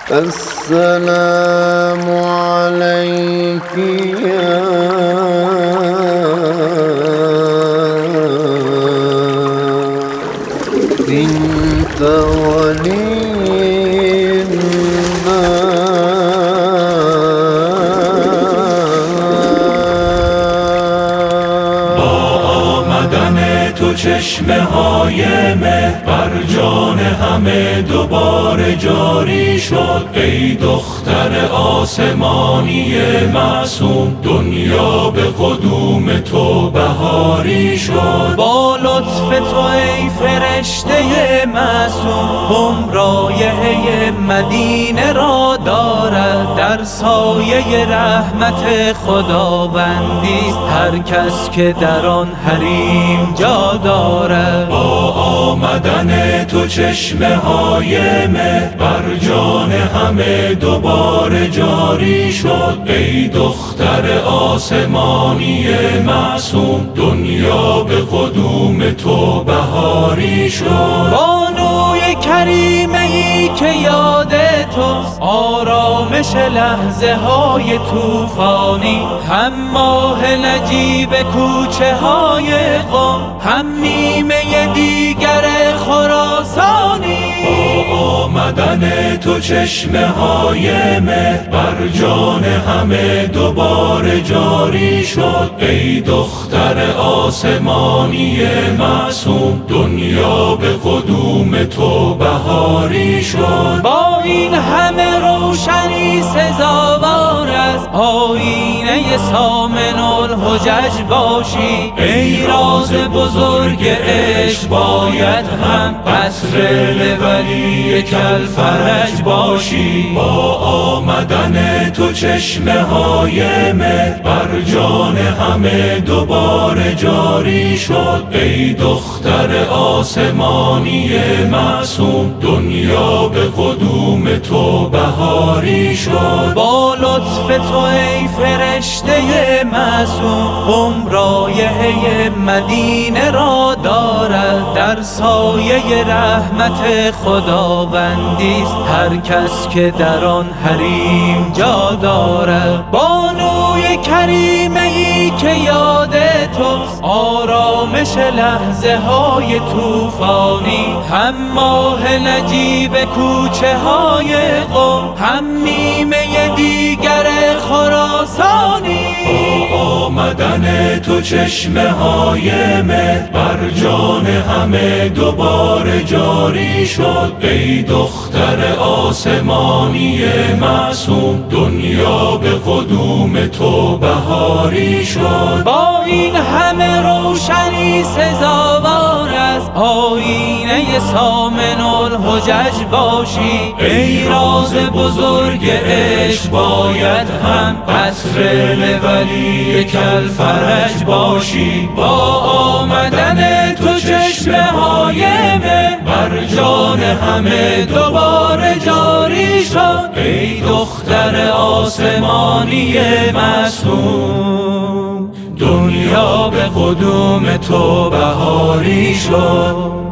السلام عليك يا بنت ولي تو چشمه های مه بر جان همه دوباره جاری شد. ای دختر آسمانی معصوم، دنیا به قدوم تو بهاری شد. با لطف تو ای فرشته معصوم، هم رایحه مدینه را دارد. در سایه رحمت خداوندی هر کس که در آن حریم جا دارد. با آمدن تو چشمه های مه بر جان همه دوباره جاری شد. ای دختر آسمانی معصوم، دنیا به قدوم تو بهاری شد. بانوی کریمه ای که یاد توست، آرامش لحظه های توفانی، هم ماه نجیب کوچه های قم، هم نیمه دیگر خراسانی. با آمدن تو چشمه های مه بر جان همه دوباره جاری شد. ای دختر آسمانی معصوم، دنیا به قدوم تو بهاری شد. با این همه روشنی سزاوار از آینه سامن الحجج باشی. ای راز بزرگ عشق باید هم قصر ولی کالفرج باشی. با آمدن تو چشمه های مه بر جان همه دوباره جاری شد. ای دختر آسمانی معصوم، دنیا به قدوم تو بهاری شد. با لطف تو ای فرشته معصوم، هم رایحه مدینه را دارد. در سایه رحمت خداوندی هر کس که در آن حریم جا دارد. بانوی کریمه ای که یاد توست، آرامش لحظه های توفانی، هم ماه نجیب کوچه های قم، هم نیمه دیگر خراسانی. با آمدن تو چشمه های مه بر جان همه دوباره جاری شد. ای دختر آسمانی معصوم، دنیا به قدوم تو بهاری شد. با این همه روشنی سزاوار از آینه سامن الحجج باشی. ای راز بزرگ عشق باید هم قصر ولی کالفرج باشی. با آمدن تو چشمه های مه بر جان همه دوباره جاری شد. ای دختر آسمانی معصوم، دنیا به قدوم تو بهاری شد.